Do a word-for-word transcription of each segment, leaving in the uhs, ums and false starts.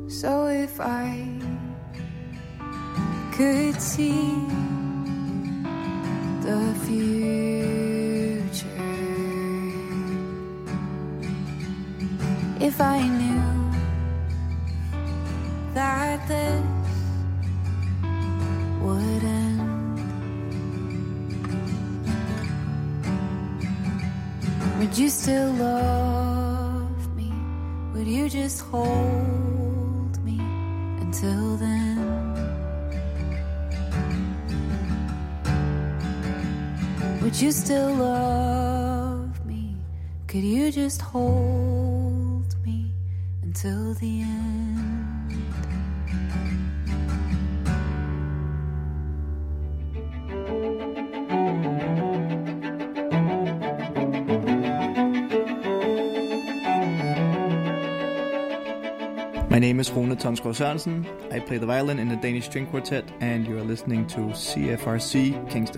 So if I could see the future, if I knew that this would end, would you still love me? Would you just hold me until then? Would you still love me? Could you just hold me until the end? My name is Rune Tonsgaard Sørensen. I play the violin in the Danish String Quartet, and you are listening to C F R C Kingston.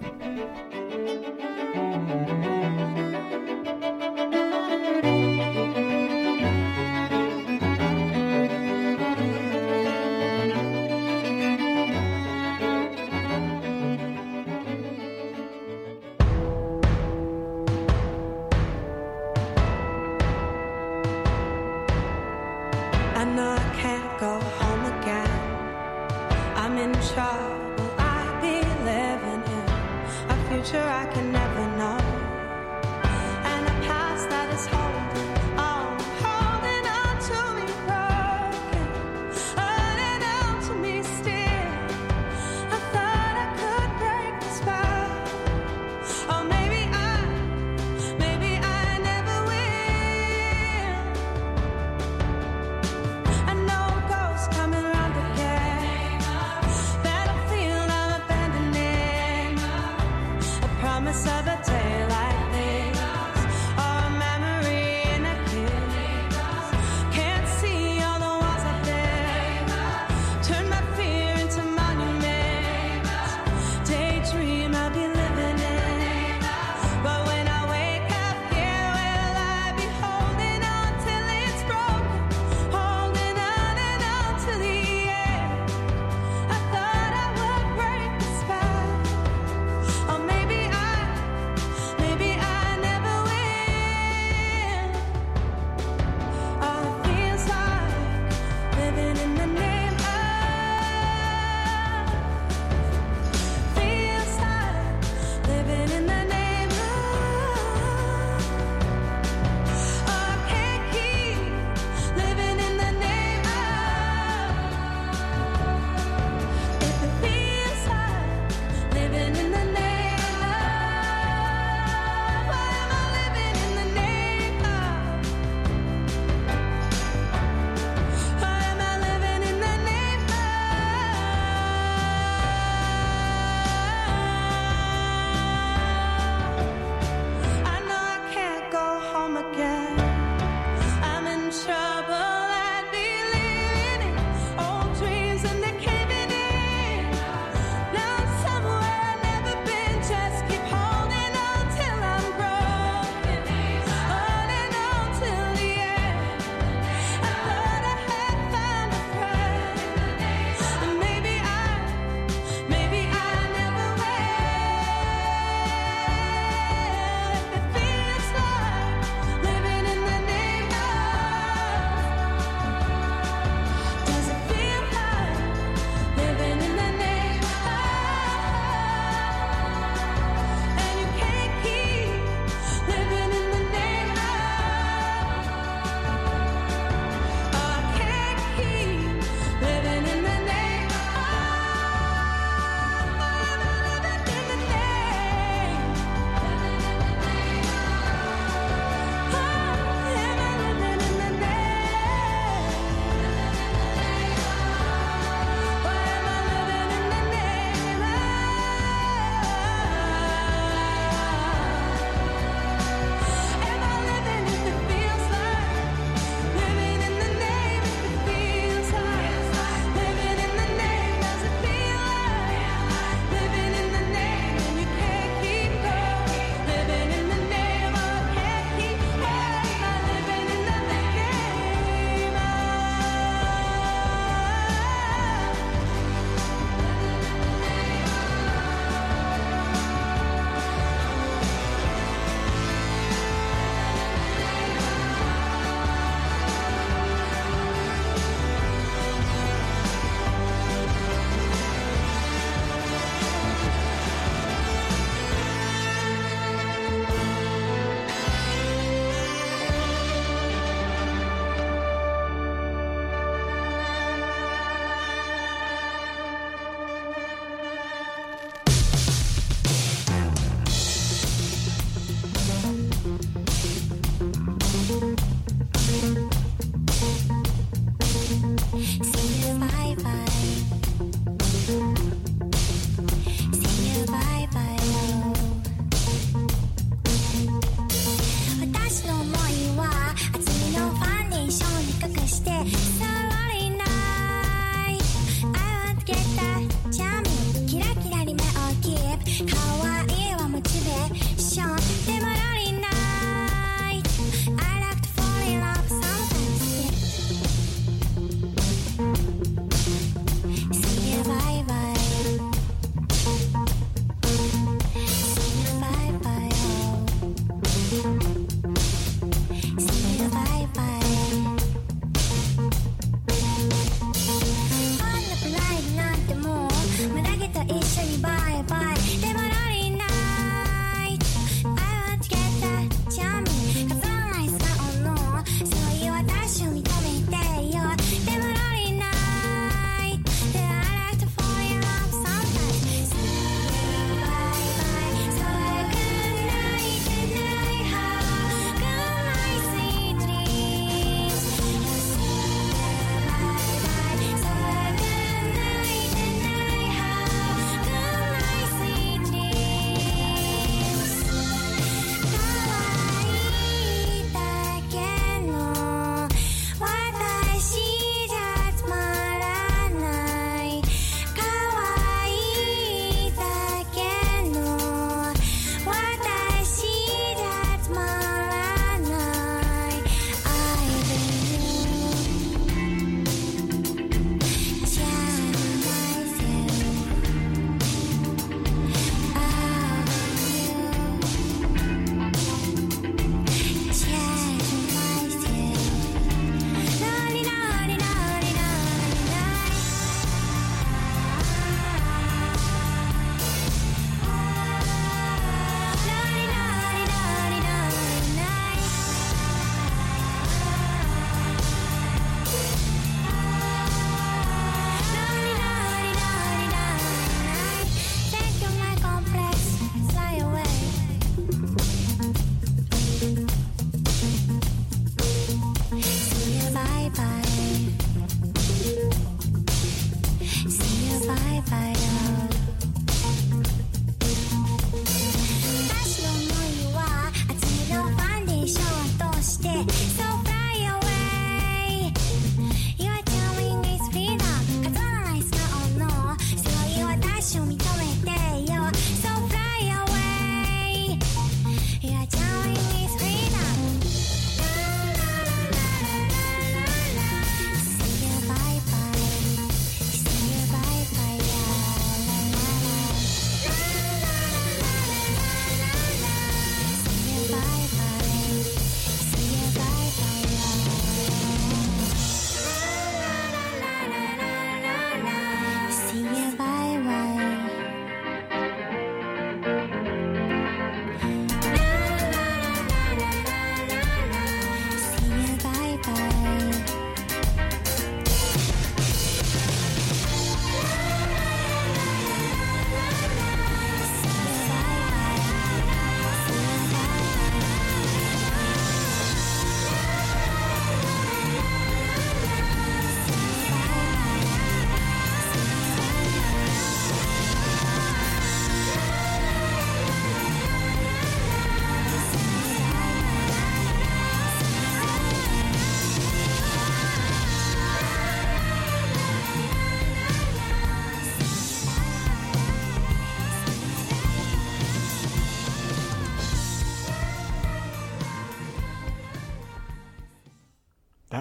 That'll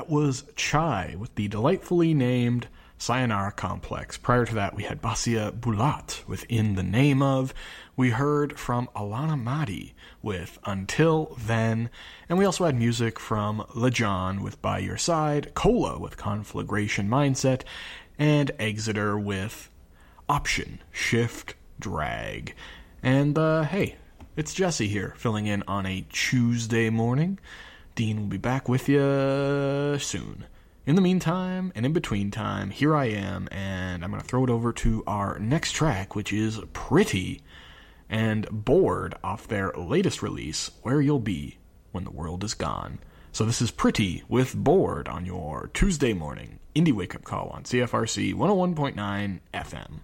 that was Chai with the delightfully named Sayonara Complex. Prior to that, we had Basia Bulat with In the Name Of. We heard from Alana Madi with Until Then. And we also had music from Lajon with By Your Side, Cola with Conflagration Mindset, and Exeter with Option, Shift, Drag. And, uh, hey, it's Jesse here, filling in on a Tuesday morning. Dean will be back with you soon. In the meantime, and in between time, here I am, and I'm going to throw it over to our next track, which is Pretty and Bored off their latest release, Where You'll Be When the World Is Gone. So this is Pretty with Bored on your Tuesday morning Indie Wake Up Call on C F R C one oh one point nine F M.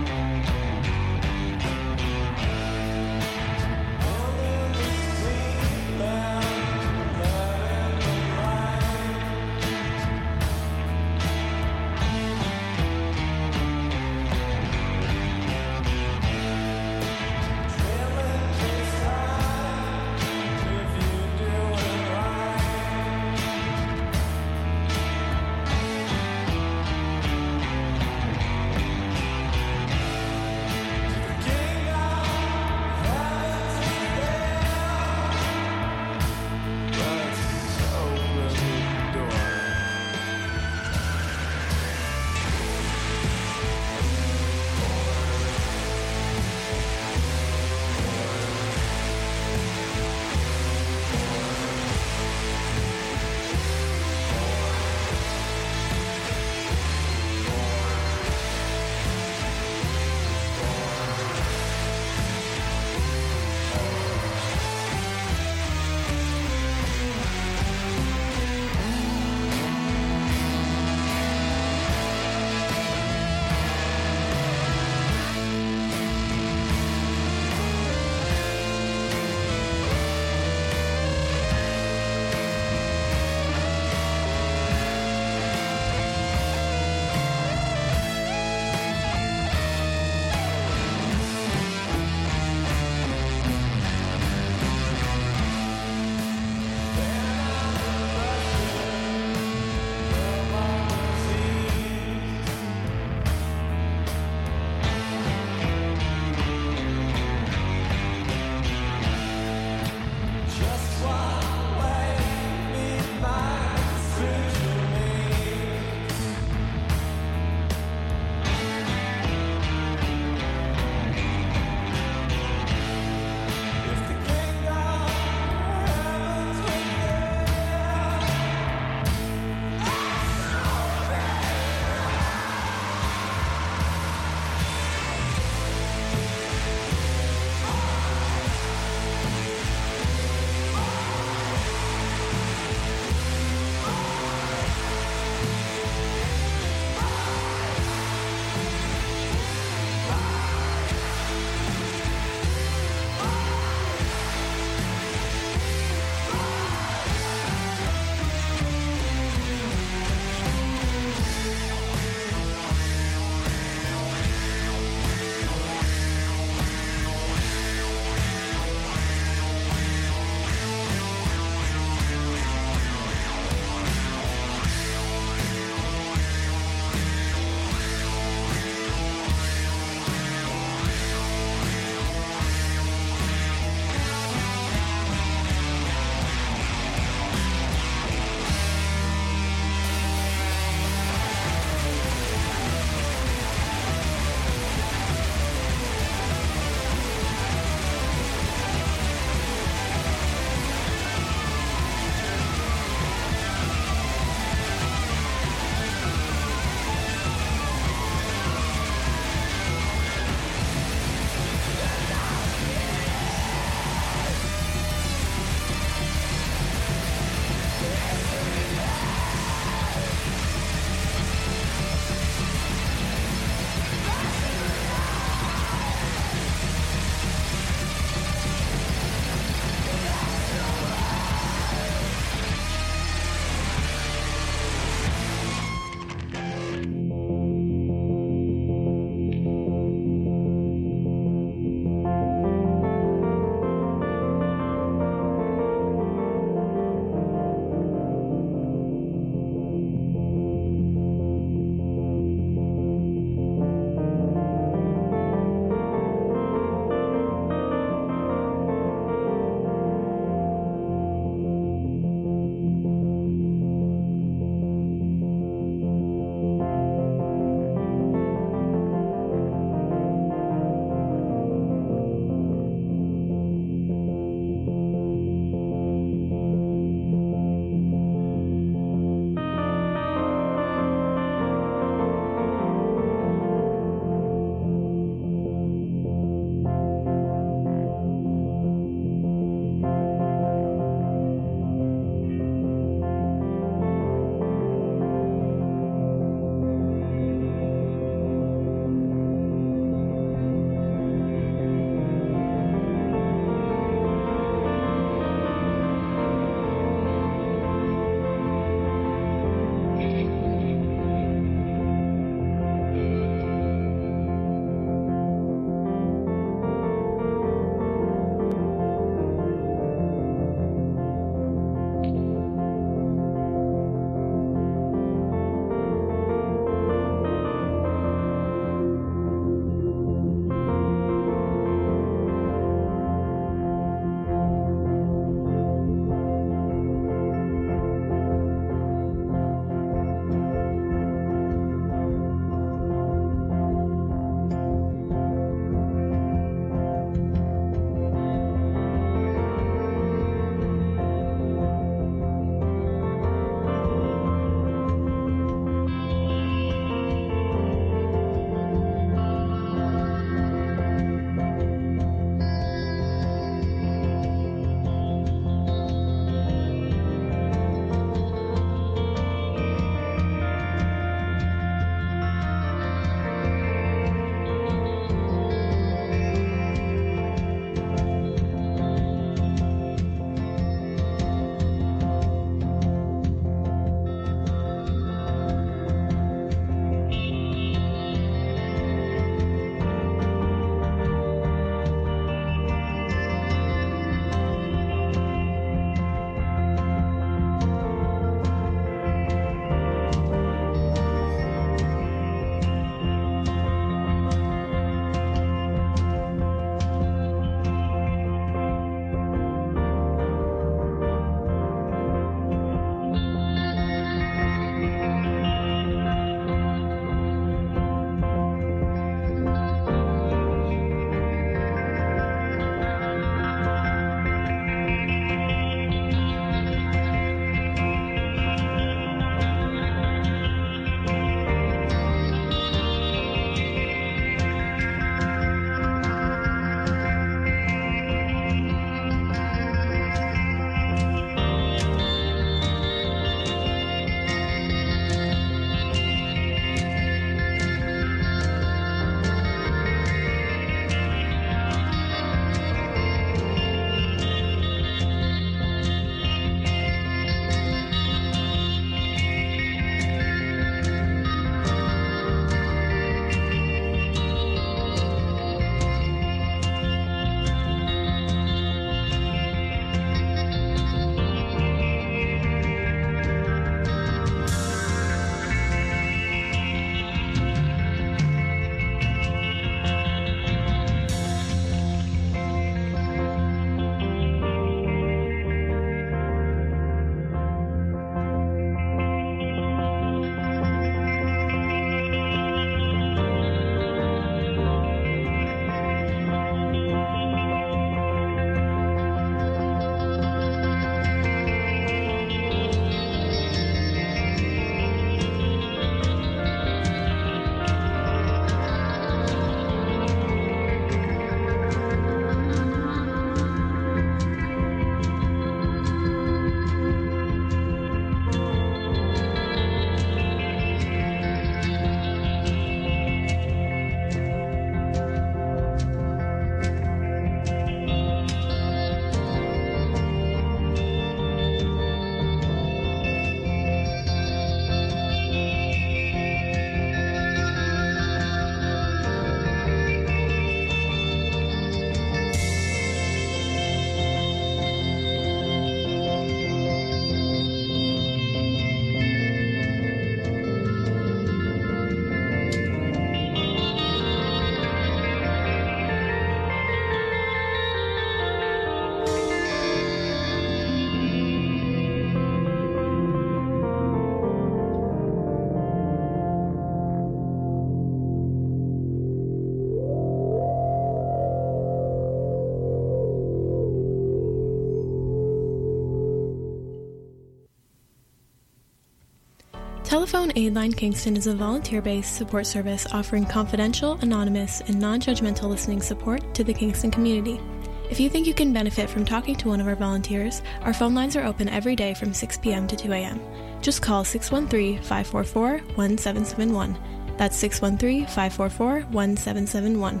Telephone Aid Line Kingston is a volunteer-based support service offering confidential, anonymous, and non-judgmental listening support to the Kingston community. If you think you can benefit from talking to one of our volunteers, our phone lines are open every day from six p.m. to two a.m. Just call six one three, five four four, one seven seven one. That's six one three, five four four, one seven seven one.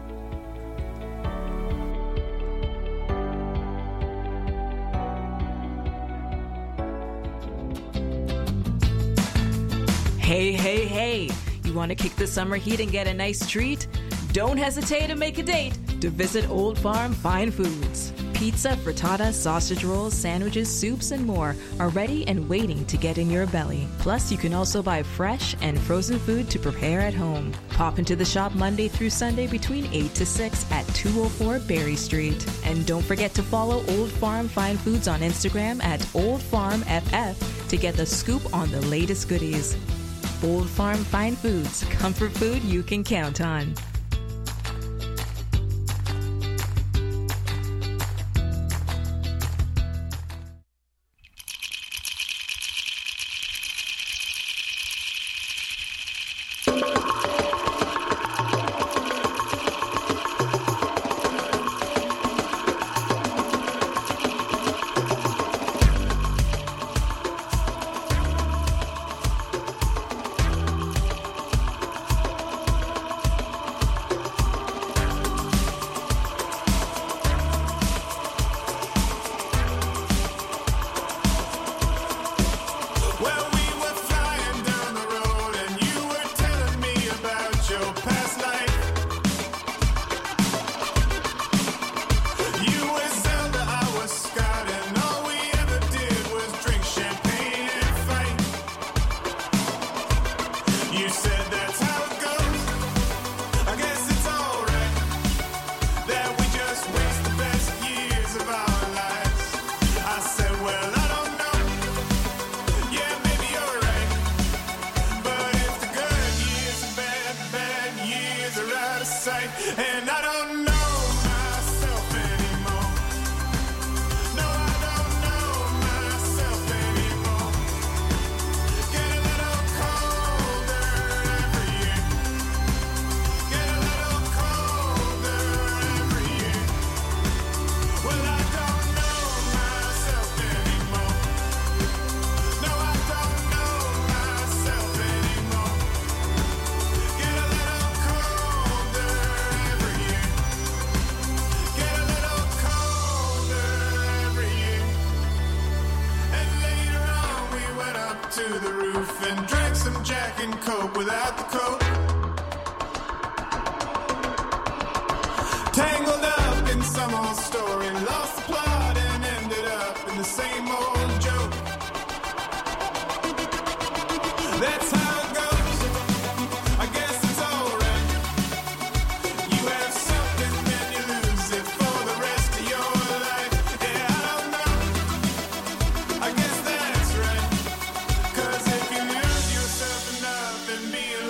Hey, hey, hey! You want to kick the summer heat and get a nice treat? Don't hesitate to make a date to visit Old Farm Fine Foods. Pizza, frittata, sausage rolls, sandwiches, soups, and more are ready and waiting to get in your belly. Plus, you can also buy fresh and frozen food to prepare at home. Pop into the shop Monday through Sunday between eight to six at two oh four Berry Street. And don't forget to follow Old Farm Fine Foods on Instagram at Old Farm F F to get the scoop on the latest goodies. Old Farm Fine Foods, comfort food you can count on. Me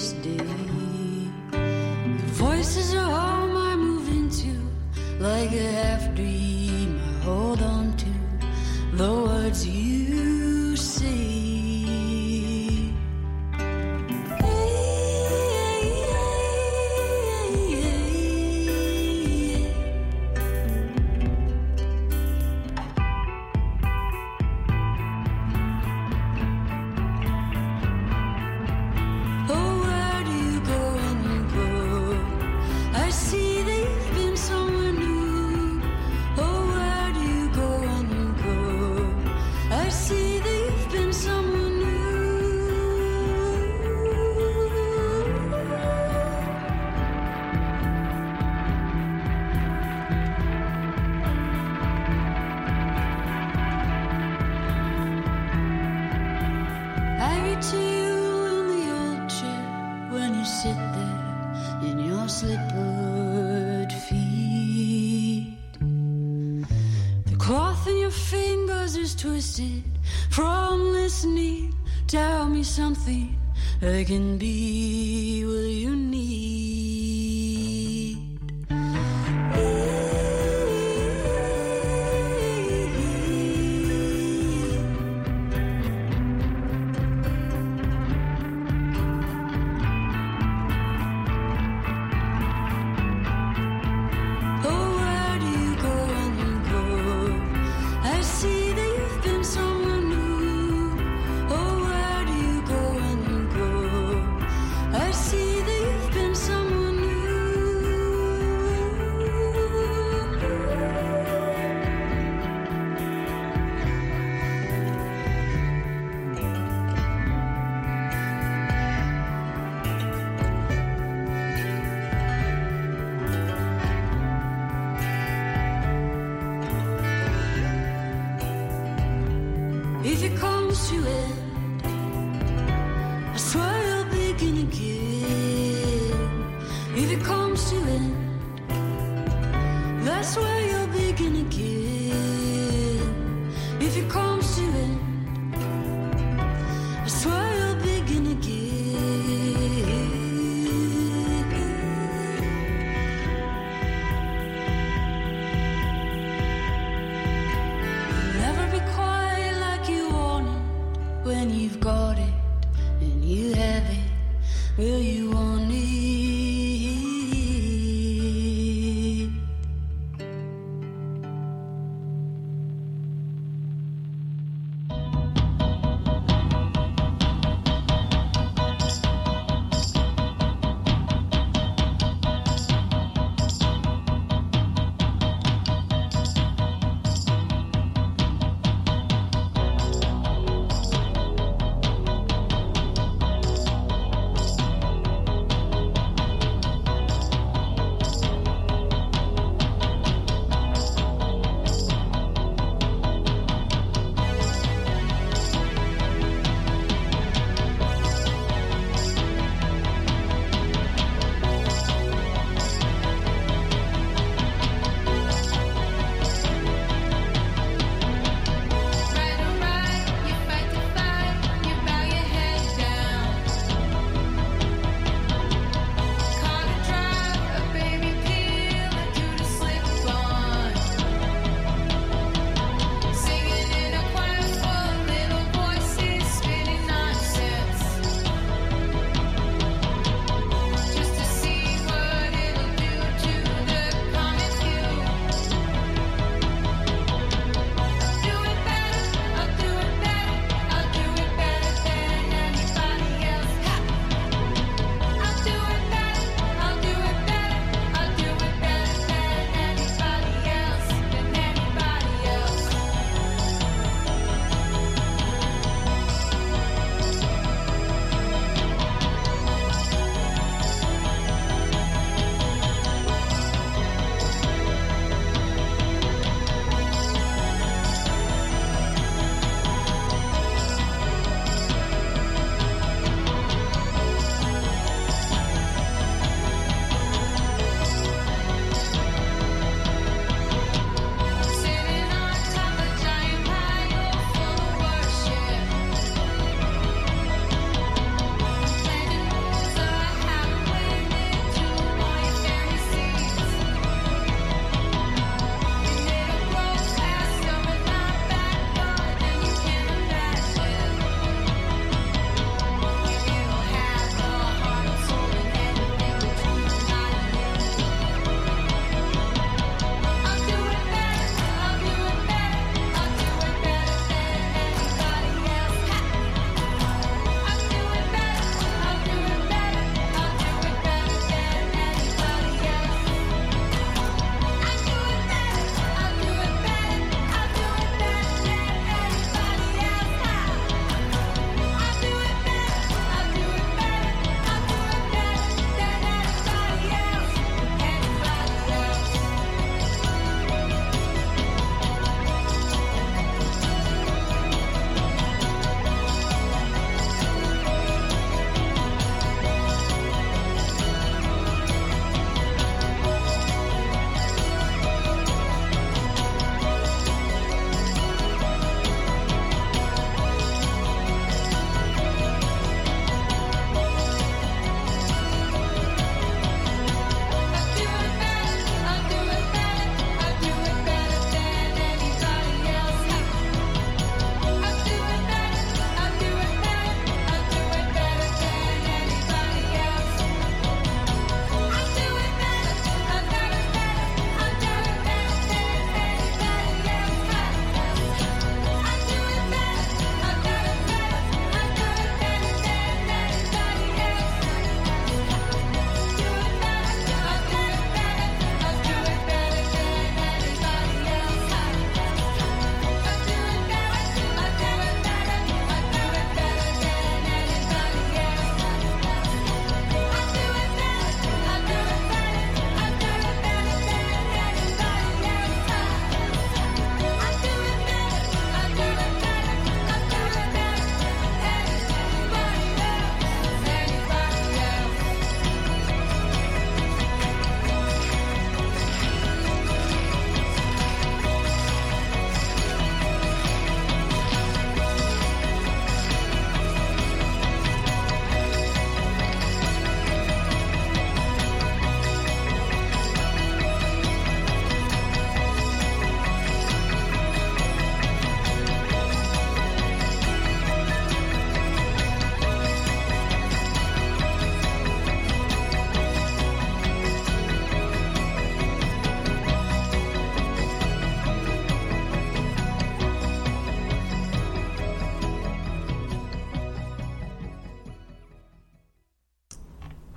this day. The voices are home I move into, like a half dream I hold on to, the words you say. From listening, tell me something I can be what you need. Oh, where do you go when you go? I see that you've been someone new. If it comes to it, I swear you'll begin again. If it comes to it, that's where you'll begin again. If it comes to it, I swear you'll begin again. You'll never be quite like you want it when you've got it and you have it. Will you want it?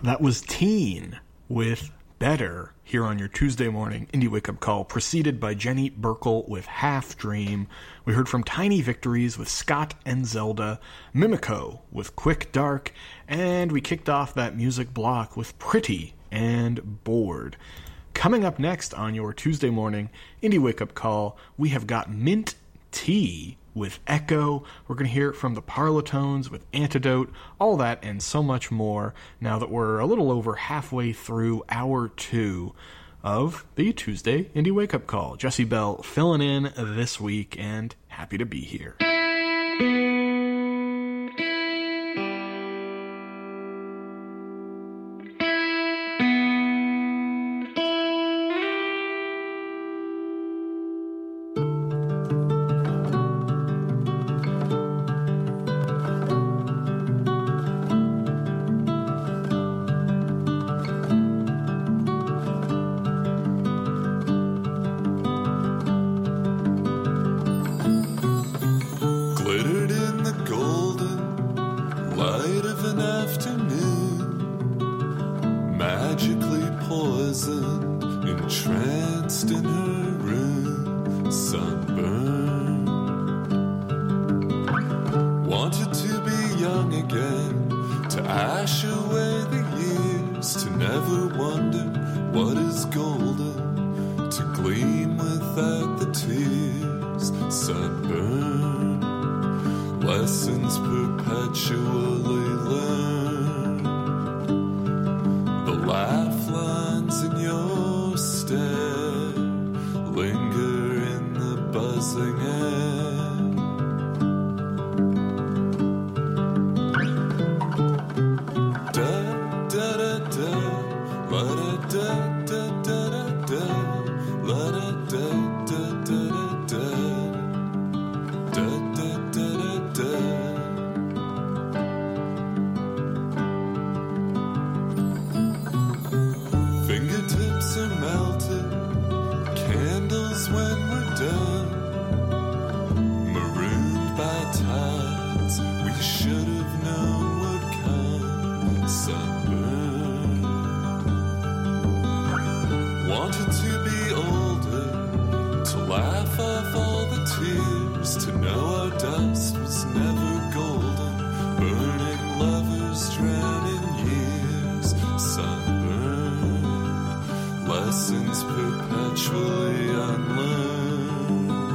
That was Teen with Better here on your Tuesday morning Indie Wake Up Call, preceded by Jenny Burkle with Half Dream. We heard from Tiny Victories with Scott and Zelda, Mimico with Quick Dark, and we kicked off that music block with Pretty and Bored. Coming up next on your Tuesday morning Indie Wake Up Call, we have got Mint Tea with Echo. We're going to hear from the Parlotones with Antidote, all that and so much more now that we're a little over halfway through hour two of the Tuesday Indie Wake Up Call. Jesse Bell filling in this week and happy to be here. Lessons perpetually unlearned.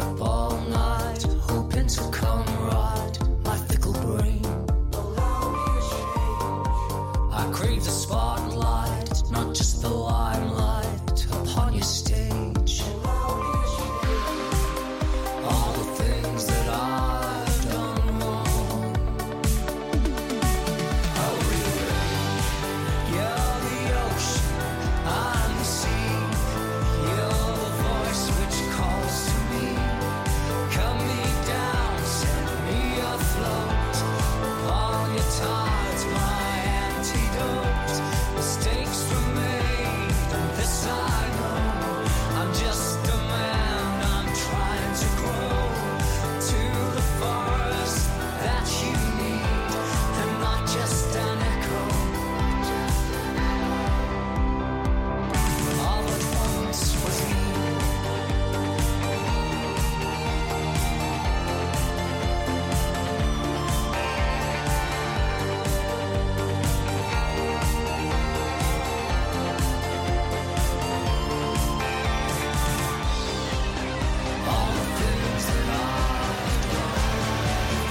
up all night, hoping to come right. My fickle brain, allow me to change. I crave the spotlight, not just the limelight upon your stage. Allow me to change. All the things that I've done wrong, I'll rearrange. You're the ocean, I'm the sea. You're the voice which calls to me. Cut me down, send me afloat. Upon your tides, my antidote. Mistakes were made, and this I know. I'm just a man, I'm trying to grow to the forest that you need, and not just an echo. All that once was me. All the things that I've done.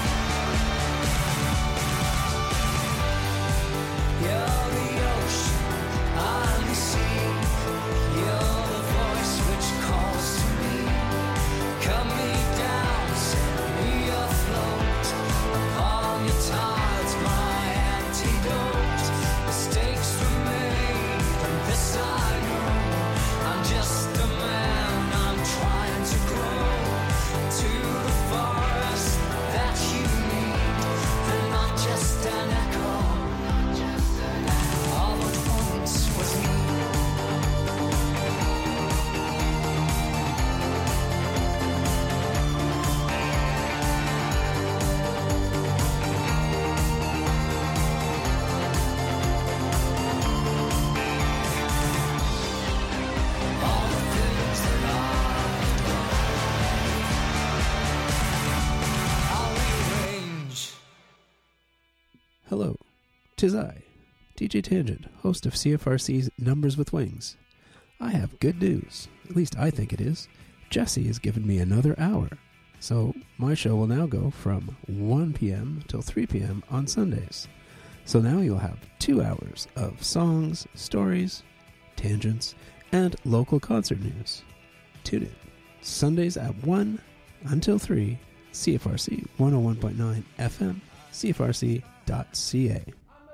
You're the ocean, I'm the sea. You're the voice which calls to me. Cut me down, send me afloat. Upon your tides, my antidote. Mistakes were made, and this I know. I'm just a man, I'm trying to grow to the forest that you need, and not just an echo. All that once was me. All the things that I've done, I'll rearrange. Hello, tis I, D J Tangent, host of C F R C's Numbers with Wings. I have good news, at least I think it is. Jesse has given me another hour, so my show will now go from one p.m. till three p.m. on Sundays. So now you'll have two hours of songs, stories, tangents, and local concert news. Tune in Sundays at one until three, C F R C one oh one point nine F M, C F R C dot C A.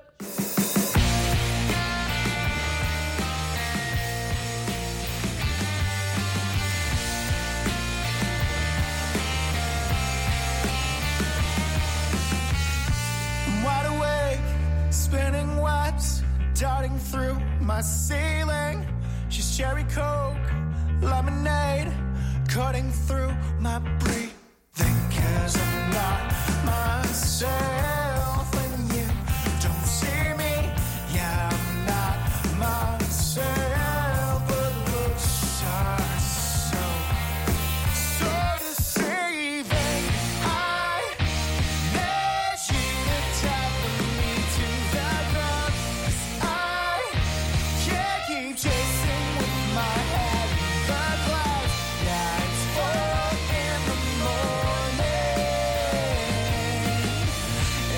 I'm wide awake, spinning webs, darting through my ceiling. She's cherry coke, lemonade, cutting through my breathing. 'Cause I'm not myself when you don't see me. Yeah, I'm not myself, but looks are so, so deceiving. I need you to tap me to the ground, 'cause I can't keep chasing with my head in the clouds. Yeah, it's four in the morning.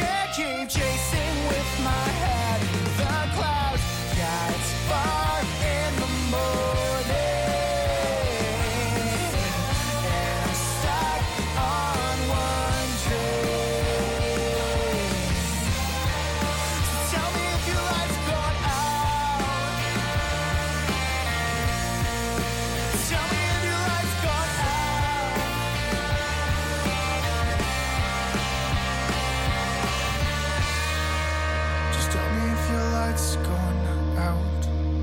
can't keep chasing with my head the clouds. Yeah, it's far in the morning, and I'm stuck on one train. So tell me if your lights gone out. Tell me if your lights gone out. Just tell me if your lights gone out.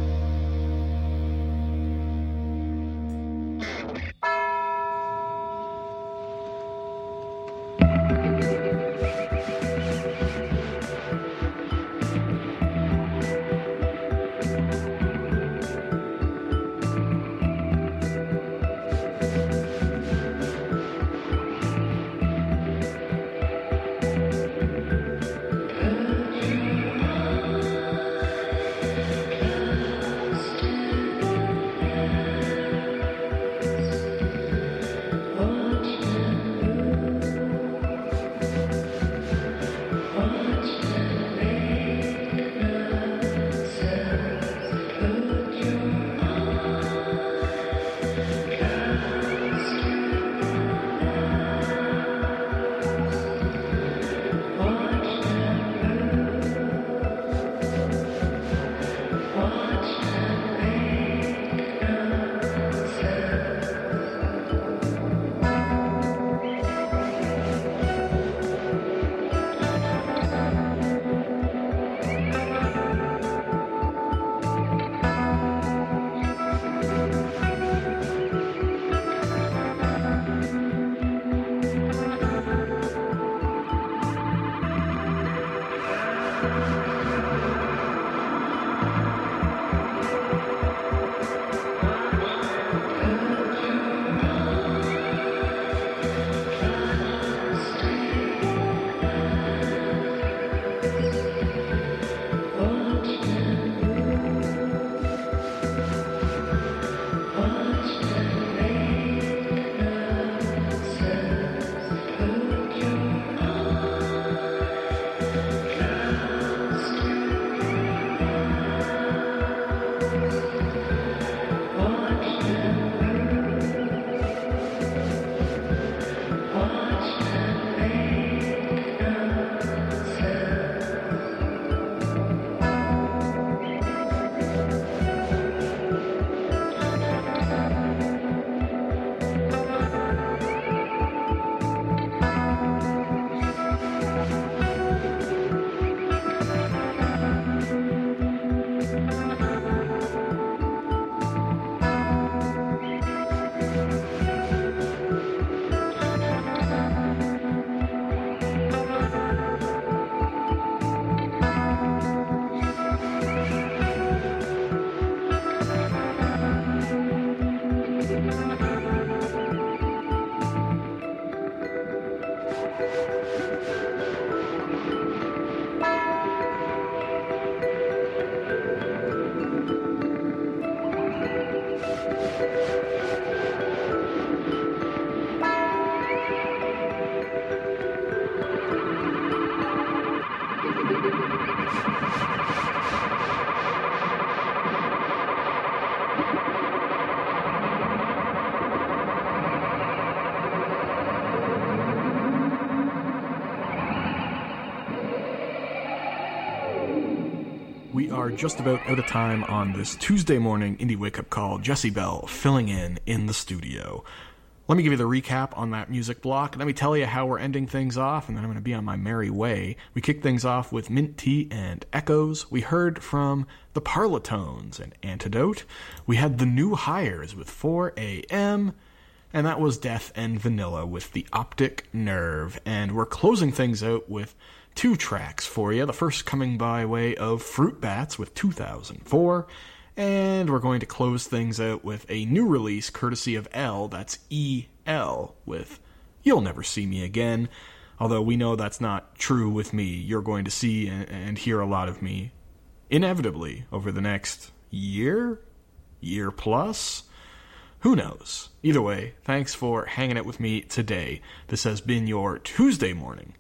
We are just about out of time on this Tuesday morning indie wake-up call. Jesse Bell filling in in the studio. Let me give you the recap on that music block. Let me tell you how we're ending things off, and then I'm going to be on my merry way. We kicked things off with Mint Tea and Echoes. We heard from the Parlotones and Antidote. We had the New Hires with four a.m., and that was Death and Vanilla with The Optic Nerve. And we're closing things out with two tracks for you. The first coming by way of Fruit Bats with two thousand four. And we're going to close things out with a new release courtesy of L, that's E L, with You'll Never See Me Again. Although we know that's not true with me. You're going to see and hear a lot of me, inevitably, over the next year? Year plus? Who knows? Either way, thanks for hanging out with me today. This has been your Tuesday morning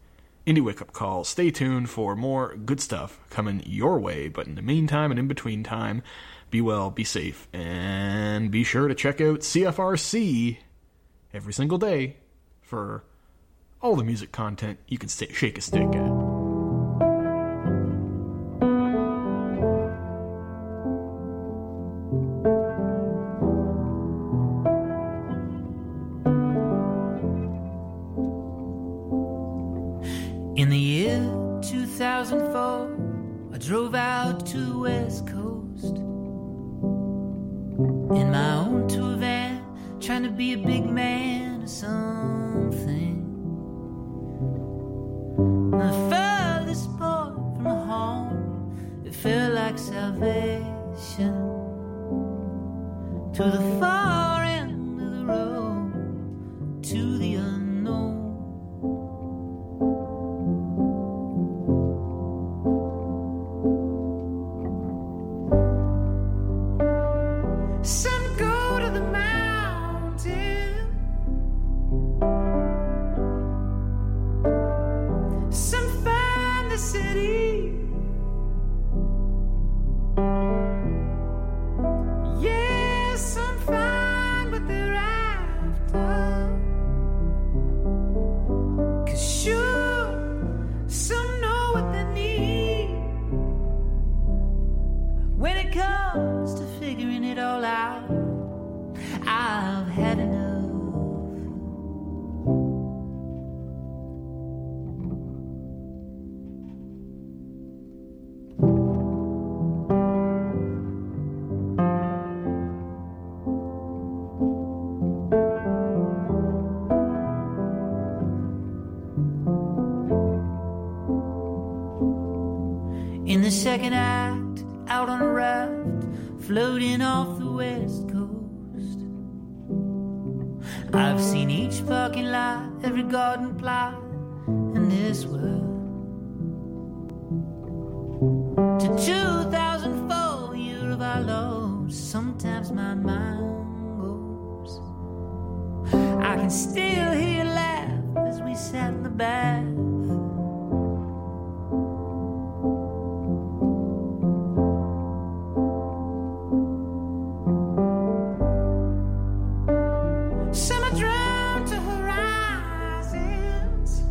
Indie Wake Up Call. Stay tuned for more good stuff coming your way. But in the meantime and in between time, be well, be safe, and be sure to check out C F R C every single day for all the music content you can stay, shake a stick at. In the year two thousand four, I drove out to the West Coast in my own tour van, trying to be a big man or something. The furthest part from home, it felt like salvation. To the far end of the road, to the unknown. Some go to the mountain, some find the city. Yeah, some find what they're after. 'Cause sure, some know what they need. When it comes to figuring it all out, I've had enough. In the second act, out on a raft, floating off the West Coast, I've seen each parking lot, every garden plot in this world. To two thousand four, year of our Lord, sometimes my mind goes. I can still hear you laugh as we sat in the bath. Some are drawn to horizons,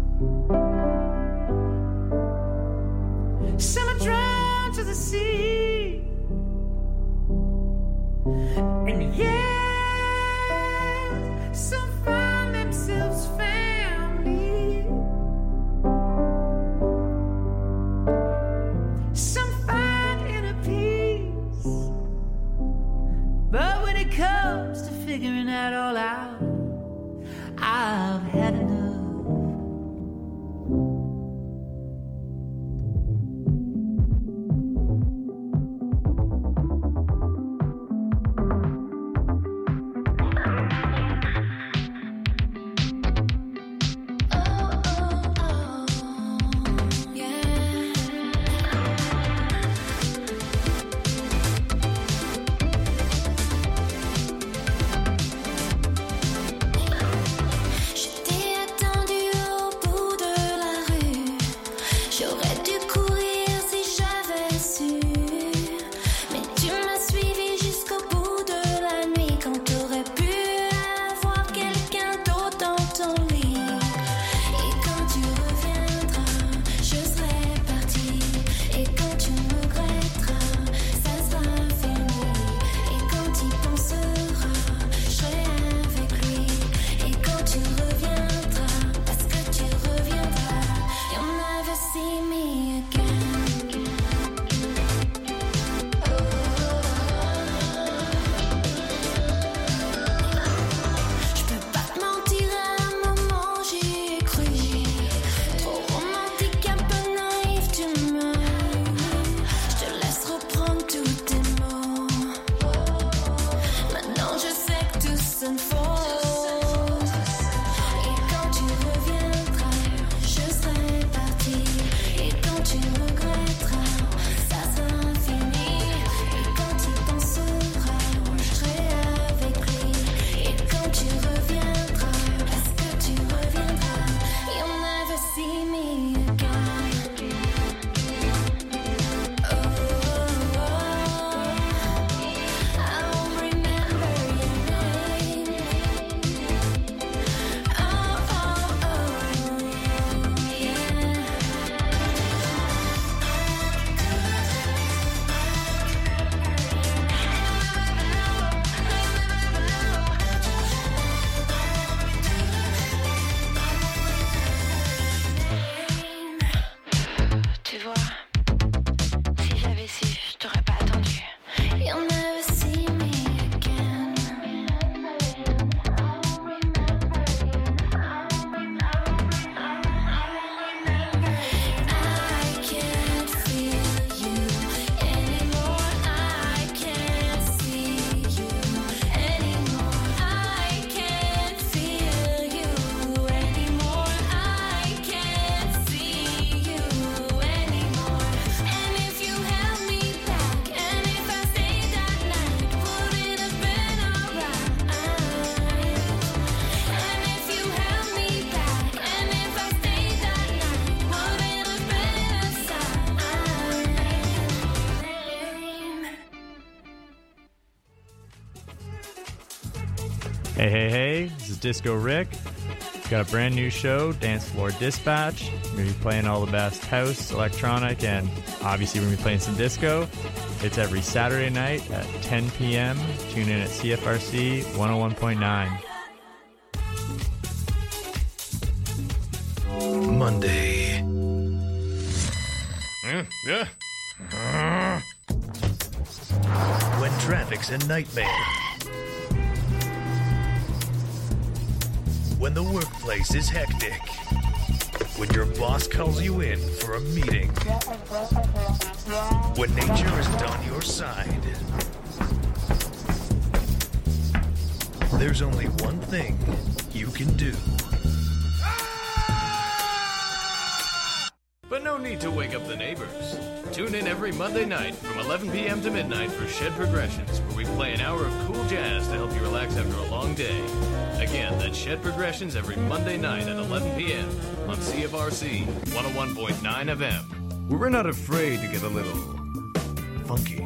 some are drawn to the sea, and yeah, some find themselves family, some find inner peace. But when it comes to figuring that all out, I've had enough. Hey, hey, hey, this is Disco Rick. Got a brand new show, Dance Floor Dispatch. We're going to be playing all the best house, electronic, and obviously we're going to be playing some disco. It's every Saturday night at ten p.m. Tune in at C F R C one oh one point nine. Monday. When traffic's a nightmare. When the workplace is hectic. When your boss calls you in for a meeting. When nature isn't on your side. There's only one thing you can do. But no need to wake up the neighbors. Tune in every Monday night from eleven p.m. to midnight for Shed Progressions, where we play an hour of cool jazz to help you relax after a long day. Again, that's Shed Progressions every Monday night at eleven p.m. on C F R C one oh one point nine F M. We're not afraid to get a little funky.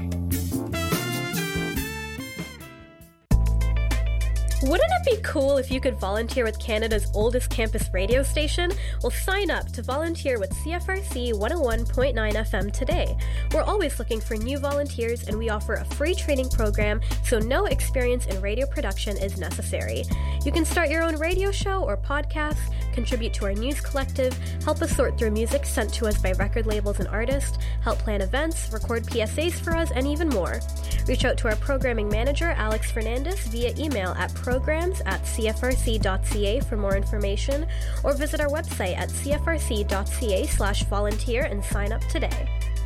Wouldn't it be cool if you could volunteer with Canada's oldest campus radio station? Well, sign up to volunteer with C F R C one oh one point nine F M today. We're always looking for new volunteers, and we offer a free training program, so no experience in radio production is necessary. You can start your own radio show or podcast, contribute to our news collective, help us sort through music sent to us by record labels and artists, help plan events, record P S As for us, and even more. Reach out to our programming manager, Alex Fernandez, via email at programs at c f r c dot c a for more information, or visit our website at c f r c dot c a slash volunteer and sign up today.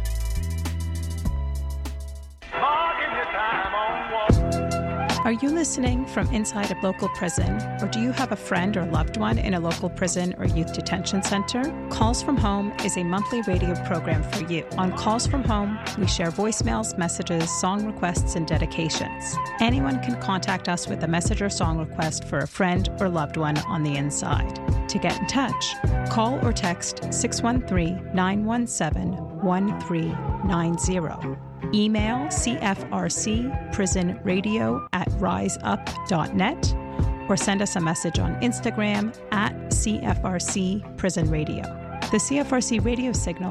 Are you listening from inside a local prison, or do you have a friend or loved one in a local prison or youth detention center? Calls from Home is a monthly radio program for you. On Calls from Home, we share voicemails, messages, song requests, and dedications. Anyone can contact us with a message or song request for a friend or loved one on the inside. To get in touch, call or text six one three, nine one seven, one three nine zero. Email C F R C prison radio at riseup dot net, or send us a message on Instagram at C F R C prison radio. The C F R C radio signal